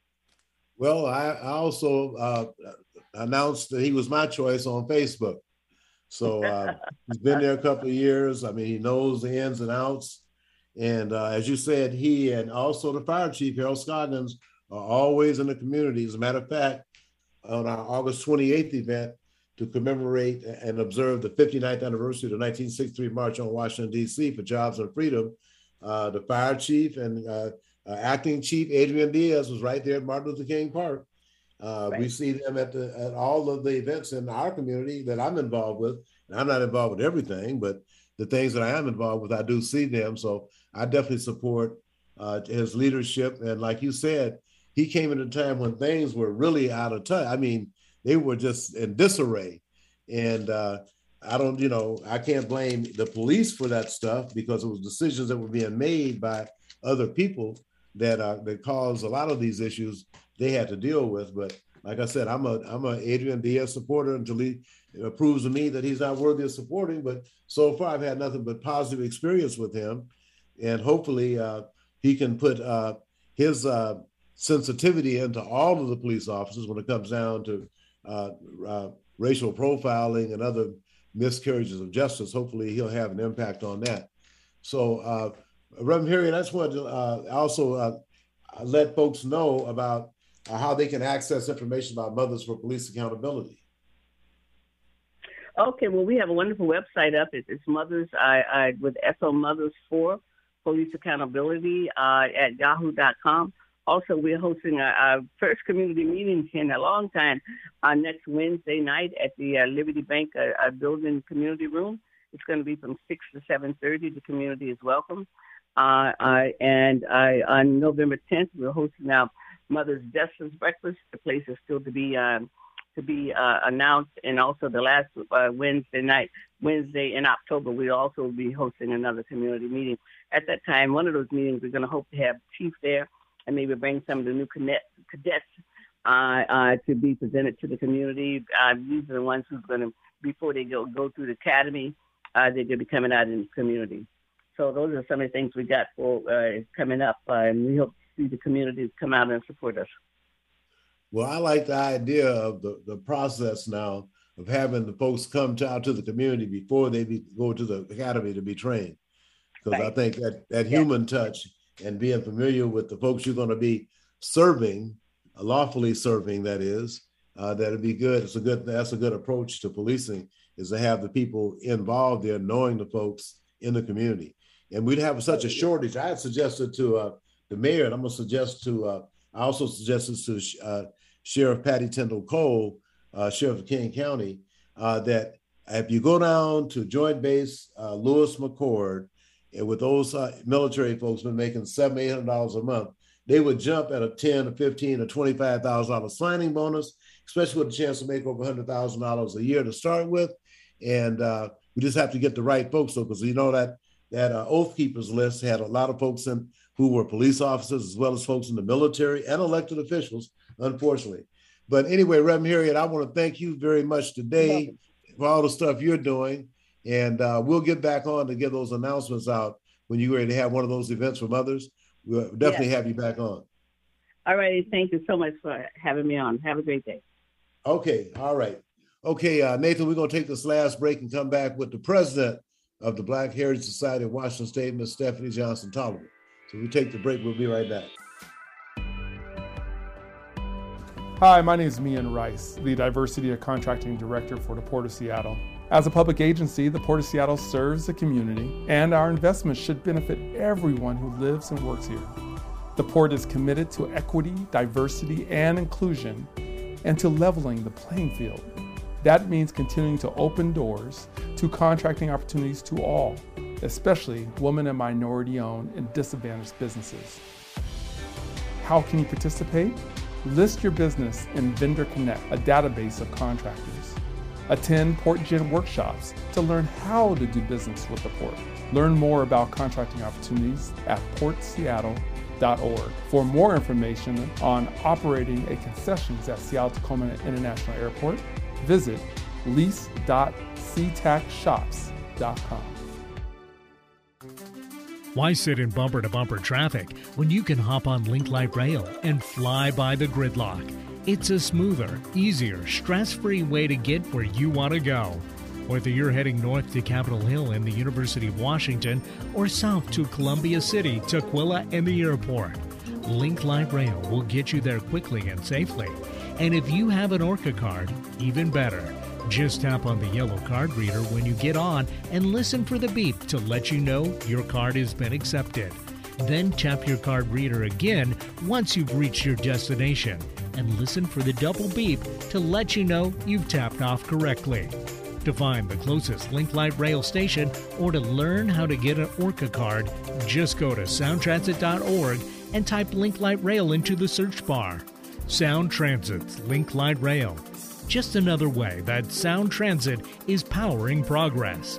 Well, I, I also uh, announced that he was my choice on Facebook. So uh, he's been there a couple of years. I mean, he knows the ins and outs. And uh, as you said, he and also the fire chief, Harold Scoggins, are always in the community. As a matter of fact, on our August twenty-eighth event to commemorate and observe the fifty-ninth anniversary of the nineteen sixty-three March on Washington, D C for Jobs and Freedom, uh, the fire chief and uh, uh, acting chief Adrian Diaz was right there at Martin Luther King Park. Uh, right. We see them at, the, at all of the events in our community that I'm involved with. And I'm not involved with everything, but the things that I am involved with, I do see them. So I definitely support uh, his leadership. And like you said, he came at a time when things were really out of touch. I mean, they were just in disarray. And uh, I don't, you know, I can't blame the police for that stuff because it was decisions that were being made by other people that uh, that caused a lot of these issues they had to deal with. But like I said, I'm a I'm a Adrian Diaz supporter until he uh, proves to me that he's not worthy of supporting. But so far, I've had nothing but positive experience with him, and hopefully uh, he can put uh, his uh, sensitivity into all of the police officers when it comes down to uh, uh, racial profiling and other miscarriages of justice. Hopefully, he'll have an impact on that. So, uh, Reverend Harriet, I just wanted to uh, also uh, let folks know about uh, how they can access information about Mothers for Police Accountability. Okay, well, we have a wonderful website up. It's, it's Mothers I, I with S O Mothers for Police Accountability uh, at yahoo dot com. Also, we're hosting our, our first community meeting in a long time uh, next Wednesday night at the uh, Liberty Bank uh, uh, building community room. It's going to be from six to seven thirty. The community is welcome. Uh, uh, and uh, on November tenth, we're hosting our Mother's Justice Breakfast. The place is still to be um, to be uh, announced. And also the last uh, Wednesday night, Wednesday in October, we'll also be hosting another community meeting. At that time, one of those meetings, we're going to hope to have Chief there and maybe bring some of the new cadets uh, uh, to be presented to the community. Uh, these are the ones who's going to, before they go, go through the academy, uh, they're going to be coming out in the community. So those are some of the things we got for uh, coming up, uh, and we hope to see the community come out and support us. Well, I like the idea of the, the process now of having the folks come to, out to the community before they be, go to the academy to be trained. Because right. I think that, that human yeah. touch and being familiar with the folks you're going to be serving, lawfully serving, that is, uh, that'd be good. It's a good, that's a good approach to policing, is to have the people involved there knowing the folks in the community. And we'd have such a shortage. I had suggested to uh, the mayor, and I'm going to suggest to, uh, I also suggested to uh, Sheriff Patty Tindall Cole, uh, Sheriff of King County, uh, that if you go down to Joint Base uh, Lewis McChord and with those uh, military folks been making seven, eight hundred dollars a month, they would jump at a ten, or fifteen, or twenty-five thousand dollar signing bonus, especially with a chance to make over one hundred thousand dollars a year to start with. And uh, we just have to get the right folks, though, because you know that that uh, Oath Keepers list had a lot of folks in who were police officers as well as folks in the military and elected officials, unfortunately. But anyway, Reverend Harriet, I want to thank you very much today for all the stuff you're doing. And uh, we'll get back on to get those announcements out when you're ready to have one of those events from others. We'll definitely yes. have you back on. All right. Thank you so much for having me on. Have a great day. Okay. All right. Okay, uh, Nathan, we're going to take this last break and come back with the president of the Black Heritage Society of Washington State, Miz Stephanie Johnson Tolliver. So we take the break. We'll be right back. Hi, my name is Mian Rice, the Diversity and Contracting Director for the Port of Seattle. As a public agency, the Port of Seattle serves the community, and our investments should benefit everyone who lives and works here. The Port is committed to equity, diversity, and inclusion, and to leveling the playing field. That means continuing to open doors to contracting opportunities to all, especially women and minority-owned and disadvantaged businesses. How can you participate? List your business in Vendor Connect, a database of contractors. Attend PortGen workshops to learn how to do business with the Port. Learn more about contracting opportunities at port seattle dot org. For more information on operating a concessions at Seattle-Tacoma International Airport, visit lease dot c tac shops dot com. Why sit in bumper-to-bumper traffic when you can hop on Link Light Rail and fly by the gridlock? It's a smoother, easier, stress-free way to get where you want to go. Whether you're heading north to Capitol Hill and the University of Washington or south to Columbia City, Tukwila, and the airport, Link Light Rail will get you there quickly and safely. And if you have an ORCA card, even better. Just tap on the yellow card reader when you get on and listen for the beep to let you know your card has been accepted. Then tap your card reader again once you've reached your destination and listen for the double beep to let you know you've tapped off correctly. To find the closest Link Light Rail station or to learn how to get an ORCA card, just go to sound transit dot org and type Link Light Rail into the search bar. Sound Transit's Link Light Rail. Just another way that Sound Transit is powering progress.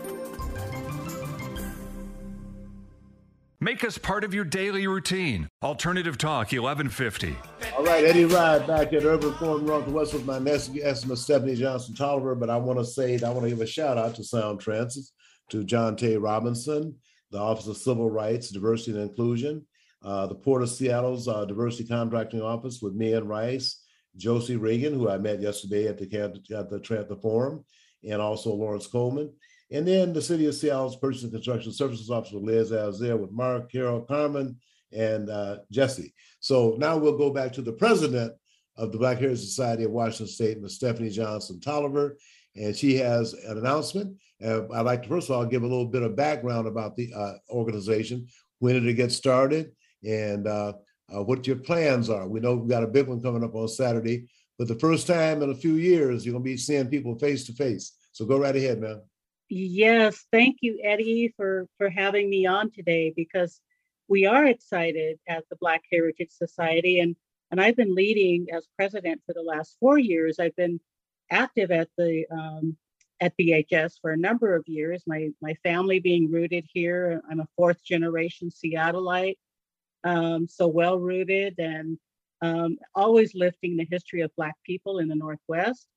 Make us part of your daily routine. Alternative Talk, eleven fifty. All right, Eddie Ride back at Urban Forum Northwest with my next guest, Miz Stephanie Johnson Tolliver. But I want to say, I want to give a shout out to Sound Transit, to John Tay Robinson, the Office of Civil Rights, Diversity and Inclusion, uh, the Port of Seattle's uh, Diversity Contracting Office with Mian Rice, Josie Reagan, who I met yesterday at the at the, at the forum, and also Lawrence Coleman. And then the City of Seattle's Purchase and Construction Services Office with Liz Alzare, with Mark, Carol, Carmen, and uh, Jesse. So now we'll go back to the president of the Black Heritage Society of Washington State, Miz Stephanie Johnson Tolliver, and she has an announcement. Uh, I'd like to first of all give a little bit of background about the uh, organization. When did it get started, and uh, uh, what your plans are? We know we've got a big one coming up on Saturday, but the first time in a few years, you're going to be seeing people face to face. So go right ahead, man. Yes, thank you, Eddie, for, for having me on today, because we are excited at the Black Heritage Society, and, and I've been leading as president for the last four years. I've been active at the um, at B H S for a number of years, my, my family being rooted here. I'm a fourth generation Seattleite, um, so well-rooted, and um, always lifting the history of Black people in the Northwest.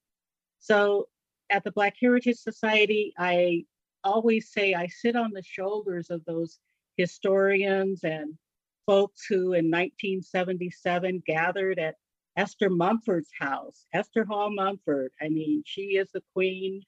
So at the Black Heritage Society, I always say I sit on the shoulders of those historians and folks who in nineteen seventy-seven gathered at Esther Mumford's house, Esther Hall Mumford. I mean, she is the queen.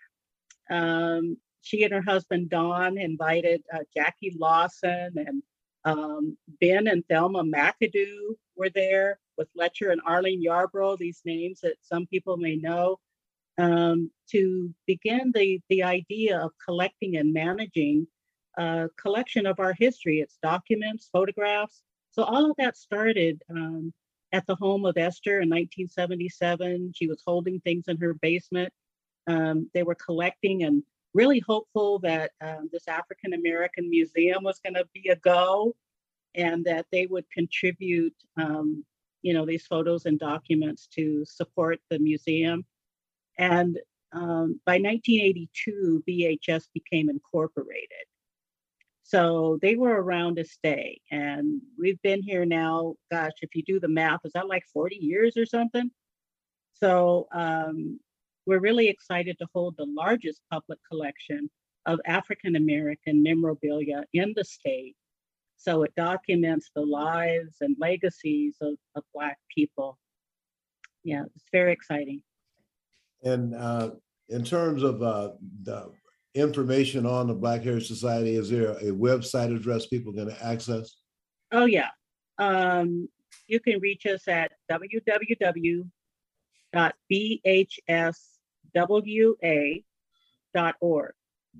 Um, she and her husband, Don, invited uh, Jackie Lawson, and um, Ben and Thelma McAdoo were there with Letcher and Arlene Yarbrough, these names that some people may know. Um, to begin the, the idea of collecting and managing a collection of our history, its documents, photographs. So all of that started um, at the home of Esther in nineteen seventy-seven. She was holding things in her basement. Um, they were collecting and really hopeful that um, this African American Museum was going to be a go, and that they would contribute, um, you know, these photos and documents to support the museum. And um, by nineteen eighty-two, V H S became incorporated. So they were around to stay. And we've been here now, gosh, if you do the math, is that like forty years or something? So um, we're really excited to hold the largest public collection of African American memorabilia in the state. So it documents the lives and legacies of, of Black people. Yeah, it's very exciting. And uh, in terms of uh, the information on the Black Heritage Society, is there a website address people can access? Oh, yeah. Um, you can reach us at w w w dot b h s w a dot org.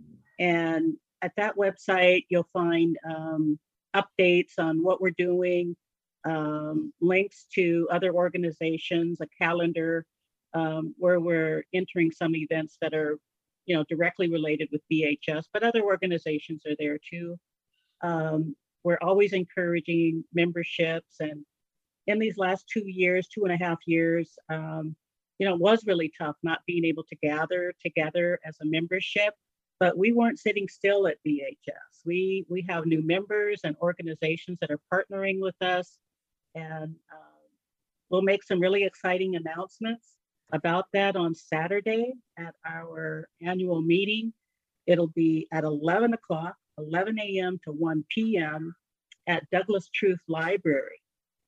And at that website, you'll find um, updates on what we're doing, um, links to other organizations, a calendar um, where we're entering some events that are, you know, directly related with V H S, but other organizations are there too. Um, we're always encouraging memberships, and in these last two years, two and a half years, um, you know, it was really tough not being able to gather together as a membership, but we weren't sitting still at V H S. We we have new members and organizations that are partnering with us, and um, we'll make some really exciting announcements about that on Saturday at our annual meeting. It'll be at eleven o'clock, eleven a m to one p m at Douglas Truth Library.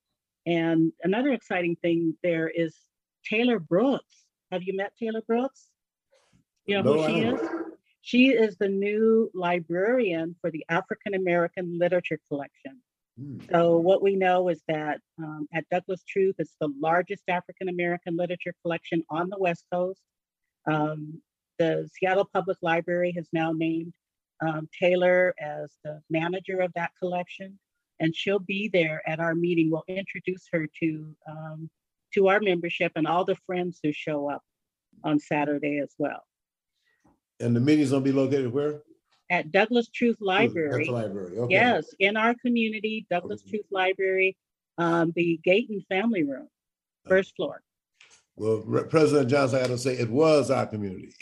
And another exciting thing there is Taylor Brooks. Have you met Taylor Brooks? You know No, who she is? She is the new librarian for the African American Literature Collection. Hmm. So what we know is that um, at Douglas Truth, it's the largest African American literature collection on the West Coast. Um, the Seattle Public Library has now named um, Taylor as the manager of that collection, and she'll be there at our meeting. We'll introduce her to um, to our membership and all the friends who show up on Saturday as well. And the meeting's gonna be located where? At Douglas Truth Library. That's the library. Okay. Yes, in our community, Douglas okay. Truth Library, um, the Gayton Family Room, first floor. Well, Re- President Johnson, I got to say, it was our community.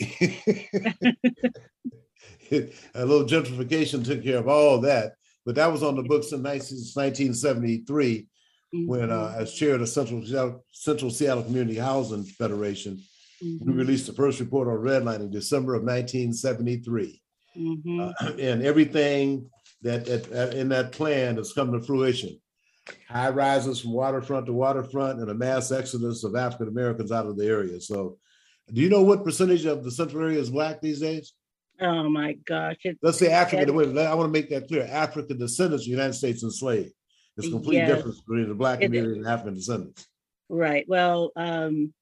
A little gentrification took care of all that, but that was on the books in nineteen seventy-three, mm-hmm. when, uh, as chair of the Central Seattle, Central Seattle Community Housing Federation, mm-hmm. we released the first report on redlining in December of nineteen seventy-three. Mm-hmm. Uh, and everything that, that, that in that plan has come to fruition. High rises from waterfront to waterfront and a mass exodus of African Americans out of the area. So do you know what percentage of the central area is Black these days? Oh my gosh. It, Let's say African, I want to make that clear. African descendants of the United States enslaved. There's a complete yes. difference between the Black community and African descendants. Right. Well, um,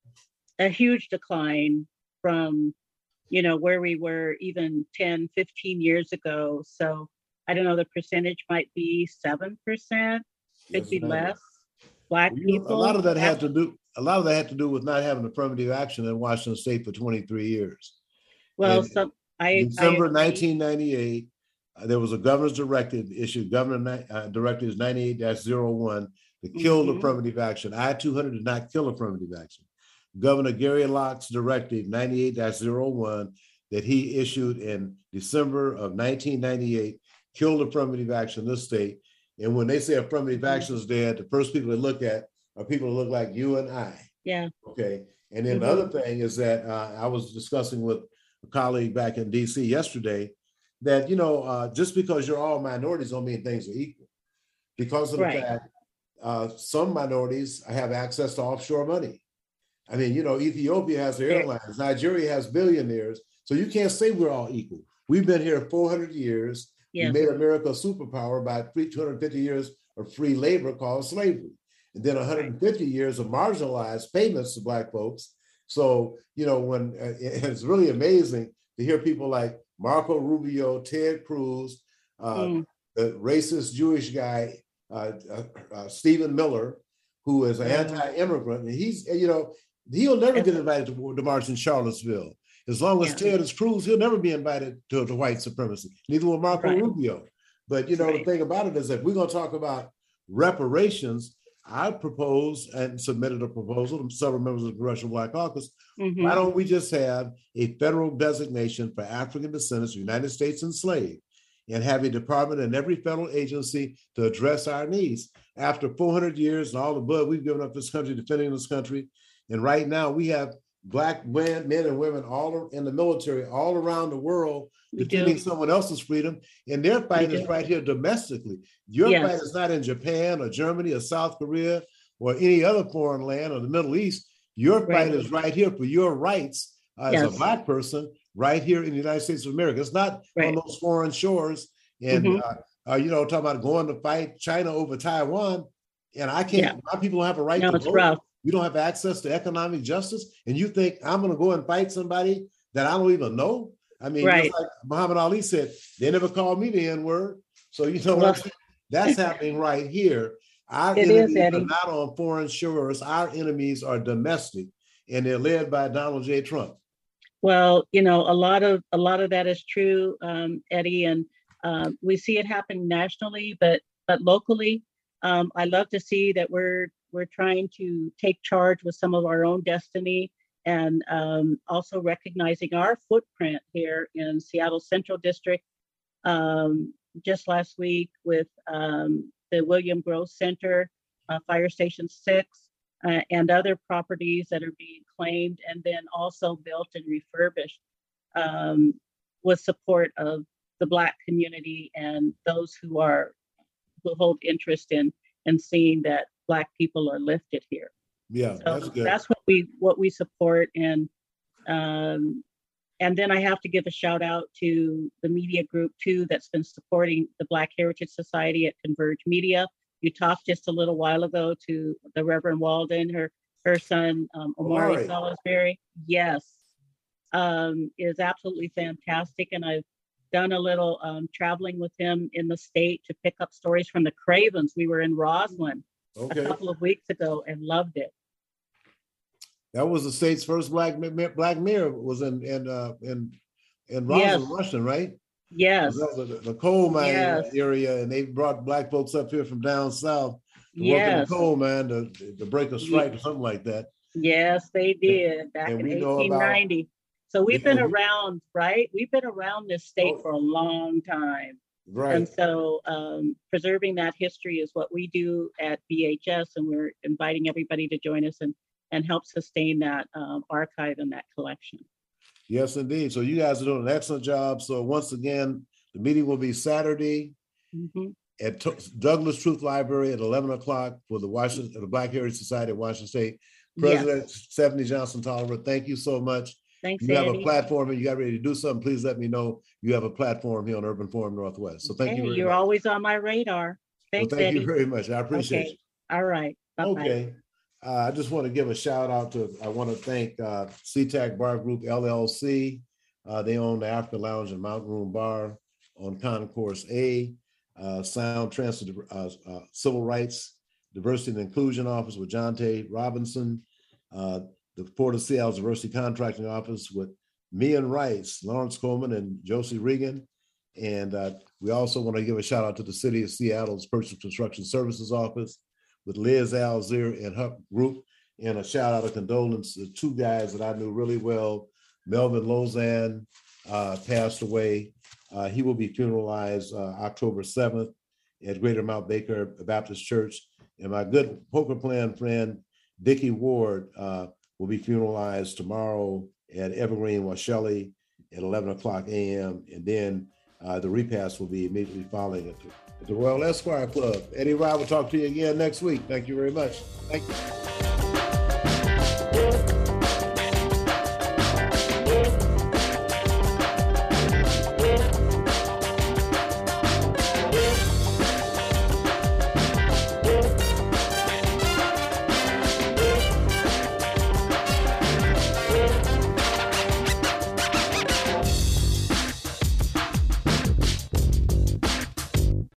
a huge decline from, you know, where we were even ten, fifteen years ago. So I don't know, the percentage might be seven percent, could yes, be ma'am. less. Black well, people. A lot of that had to do, a lot of that had to do with not having affirmative action in Washington State for twenty-three years. Well, and so I December I nineteen ninety-eight, uh, there was a governor's directive issued, Governor uh, Directives ninety-eight dash oh one, to kill mm-hmm. affirmative action. I two hundred did not kill affirmative action. Governor Gary Locke's directive ninety-eight dash oh one that he issued in December of nineteen ninety-eight killed affirmative action in this state. And when they say affirmative mm-hmm. action is dead, the first people to look at are people who look like you and I. Yeah. Okay. And then mm-hmm. the other thing is that uh, I was discussing with a colleague back in D C yesterday that, you know, uh, just because you're all minorities don't mean things are equal. Because of the right. fact uh, some minorities have access to offshore money. I mean, you know, Ethiopia has their airlines, Nigeria has billionaires. So you can't say we're all equal. We've been here four hundred years. Yeah. We made America a superpower by two hundred fifty years of free labor called slavery. And then one hundred fifty years of marginalized payments to Black folks. So, you know, when uh, it's really amazing to hear people like Marco Rubio, Ted Cruz, uh, mm. the racist Jewish guy, uh, uh, uh, Stephen Miller, who is an anti-immigrant. And he's, you know, he'll never get invited to the march in Charlottesville. As long as Yeah. Ted is Cruz, he'll never be invited to, to white supremacy. Neither will Marco Right. Rubio. But, you know, Right. the thing about it is that we're going to talk about reparations. I proposed and submitted a proposal to several members of the Congressional Black Caucus. Mhm. Why don't we just have a federal designation for African descendants of United States enslaved and have a department in every federal agency to address our needs? After four hundred years and all the blood we've given up this country, defending this country, and right now we have Black men, men and women all in the military all around the world We defending do. someone else's freedom, and their fight is do. right here domestically. Your Yes. fight is not in Japan or Germany or South Korea or any other foreign land or the Middle East. Your fight Right. is right here for your rights uh, as Yes. a Black person right here in the United States of America. It's not Right. on those foreign shores and, Mhm. uh, uh, you know, talking about going to fight China over Taiwan. And I can't, Yeah. my people don't have a right No, to it's vote. rough. We don't have access to economic justice. And you think I'm going to go and fight somebody that I don't even know? I mean, Right. just like Muhammad Ali said, they never called me the N word. So, you know what I'm Well- saying? That's happening right here. Our It is, enemies Eddie. are not on foreign shores. Our enemies are domestic, and they're led by Donald J. Trump. Well, you know, a lot of a lot of that is true, um, Eddie, and um, we see it happen nationally, but but locally, um, I love to see that we're we're trying to take charge with some of our own destiny, and um, also recognizing our footprint here in Seattle Central District. Um, just last week with um, the William Grove Center, uh, Fire Station Six. Uh, and other properties that are being claimed and then also built and refurbished um, with support of the Black community and those who are who hold interest in in seeing that Black people are lifted here. Yeah, So that's good. that's what we what we support, and um, and then I have to give a shout out to the media group too that's been supporting the Black Heritage Society at Converge Media. You talked just a little while ago to the Reverend Walden, her her son um, Omari Omari. Salisbury. Yes, um, is absolutely fantastic, and I've done a little um, traveling with him in the state to pick up stories from the Cravens. We were in Roslyn Okay. a couple of weeks ago and loved it. That was the state's first black ma- black mayor was in in uh, in in Yes. Roslyn, Washington, right? Yes, That was the, the coal mine Yes. area, and they brought Black folks up here from down south to work in yes, the coal mine to, to break a strike or something like that. yes, they did back and in we know eighteen ninety. So we've Yeah, been we- around, right? We've been around this state Oh. for a long time. Right. And so um, preserving that history is what we do at B H S, and we're inviting everybody to join us and, and help sustain that um, archive and that collection. Yes, indeed. So you guys are doing an excellent job. So once again, the meeting will be Saturday Mhm. at T- Douglas Truth Library at eleven o'clock for the Washington, the Black Heritage Society of Washington State. President Stephanie Johnson Tolliver, thank you so much. Thanks, You have a Eddie. platform and you got ready to do something, please let me know you have a platform here on Urban Forum Northwest. So thank Hey, you very you're much. always on my radar. Well, Thanks, thank Eddie. you very much. I appreciate Okay. you. All right. Bye-bye. Okay. Uh, I just want to give a shout out to, I want to thank uh, SeaTac Bar Group L L C. Uh, they own the African Lounge and Mountain Room Bar on Concourse A. Uh, Sound Transit uh, uh, Civil Rights, Diversity and Inclusion Office with John Tay Robinson. Uh, the Port of Seattle's Diversity Contracting Office with Mian Rice, Lawrence Coleman, and Josie Regan. And uh, we also want to give a shout out to the City of Seattle's Purchase Construction Services Office with Liz Alzier and her group. And a shout out of condolence to two guys that I knew really well. Melvin Lozan uh, passed away. Uh, he will be funeralized uh, October seventh at Greater Mount Baker Baptist Church. And my good poker playing friend, Dickie Ward, uh, will be funeralized tomorrow at Evergreen Washelli at eleven o'clock a m And then uh, the repast will be immediately following at the, at the Royal Esquire Club. Eddie Rye will talk to you again next week. Thank you very much. Thank you.